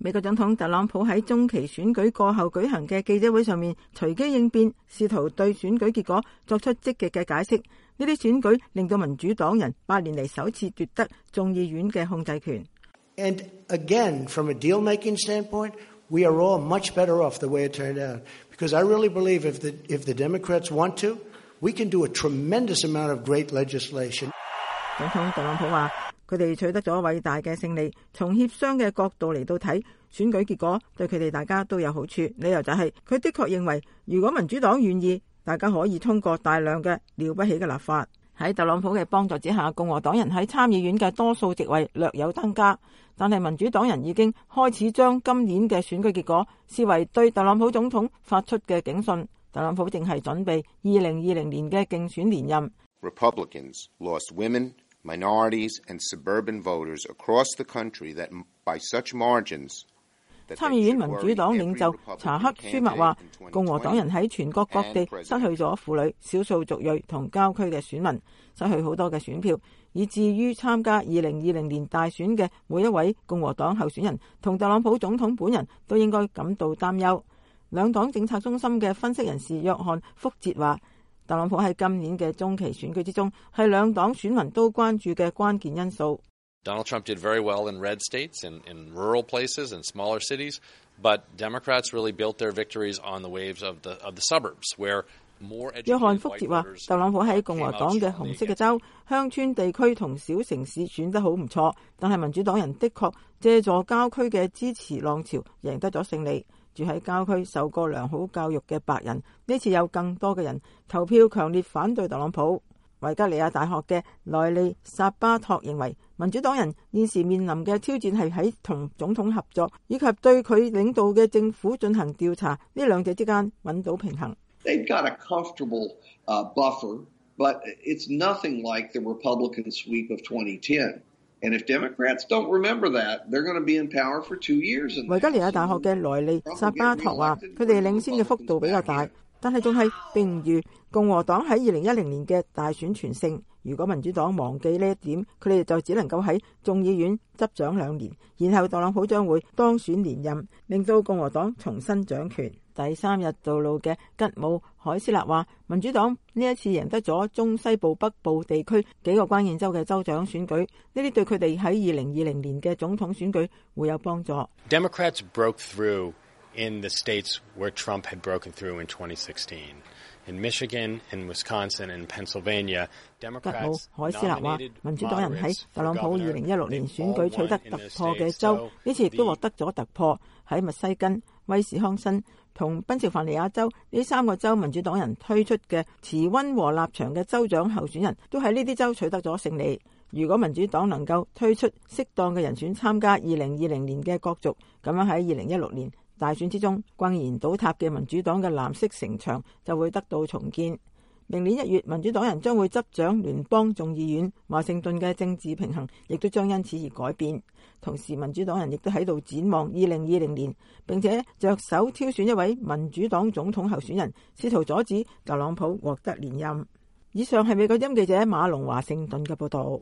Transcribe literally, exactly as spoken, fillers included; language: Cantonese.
美國總統特朗普喺中期選舉過後舉行嘅記者會上面隨機應變，試圖對選舉結果作出積極嘅解釋。呢啲選舉令到民主黨人八年嚟首次奪得眾議院嘅控制權。 And again, from a deal-making standpoint, we are all much better off the way it turned out. Because I really believe if the, if the Democrats want to, we can do a tremendous amount of great legislation. 總統特朗普話，佢哋取得咗偉大嘅勝利，從協商嘅角度嚟到睇，選舉結果對佢哋大家都有好處。理由就係、是、佢的確認為，如果民主黨願意，大家可以通過大量嘅了不起嘅立法。喺特朗普嘅幫助之下，共和黨人喺參議院嘅多數席位略有增加，但係民主黨人已經開始將今年嘅選舉結果視為對特朗普總統發出嘅警訊。特朗普正係準備二零二零年嘅競選連任。 Republicans lost women, minorities and suburban voters across the country that by such margins。 參議院民主黨領袖查克舒默話，共和黨人喺全國各地失去咗婦女、少數族裔同郊區嘅選民，失去好多嘅選票，以至於參加二零二零年大選嘅每一位共和黨候選人同特朗普總統本人都應該感到擔憂。兩黨政策中心嘅分析人士約翰福哲話，特朗普喺今年嘅中期選舉之中係兩黨選民都關注嘅關鍵因素。 Donald Trump did very well in red states and in rural places and smaller cities, but Democrats really built their victories on the waves of the of the suburbs, where more educated white voters came out strongly against. 約翰福哲話，特朗普喺共和黨嘅紅色嘅州、鄉村地區同小城市選得好唔錯，但係民主黨人的確借助郊區嘅支持浪潮贏得咗勝利。住喺郊區受過良好教育嘅白人，呢次有更多嘅人投票強烈反對特朗普。維吉尼亞大學嘅萊利薩巴托認為，民主黨人現時面臨嘅挑戰係喺同總統合作以及對佢領導嘅政府進行調查呢兩者之間揾到平衡。 They've got a comfortable uh, buffer, but it's nothing like the Republican sweep of twenty ten. And if Democrats don't remember that, they're going to be in power for two years. 維吉尼亞大學嘅萊利薩巴托話，佢哋領先嘅幅度比較大，但係仲係並唔如共和黨喺二零一零年嘅大選全勝。如果民主黨忘記呢一點，佢哋就只能夠喺眾議院執掌兩年，然後特朗普將會當選連任，令到共和黨重新掌權。第三日道路嘅吉姆海斯勒話，民主黨呢一次贏得咗中西部北部地區幾個關鍵州嘅州長選舉，呢啲對佢哋喺二零二零年嘅總統選舉會有幫助。 Democrats broke through in the states where Trump had broken through in twenty sixteen. In Michigan, in Wisconsin, and Pennsylvania, Democrats 吉姆海斯勒話，民主黨人喺特朗普二零一六年選舉取得突破嘅州，呢次亦都獲得咗突破。喺密西根、威斯康辛同賓夕法尼亞州呢三個州，民主黨人推出嘅持溫和立場嘅州長候選人都喺呢啲州取得咗勝利。如果民主黨能夠推出適當嘅人選參加二零二零年嘅角逐，咁樣喺二零一六年大選之中轟然倒塌嘅民主黨嘅藍色城牆就會得到重建。明年一月，民主黨人將會執掌聯邦眾議院，華盛頓嘅政治平衡亦都將因此而改變。同時，民主黨人亦都喺度展望二零二零年，並且着手挑選一位民主黨總統候選人，試圖阻止特朗普獲得連任。以上係美國之音記者馬龍華盛頓嘅報道。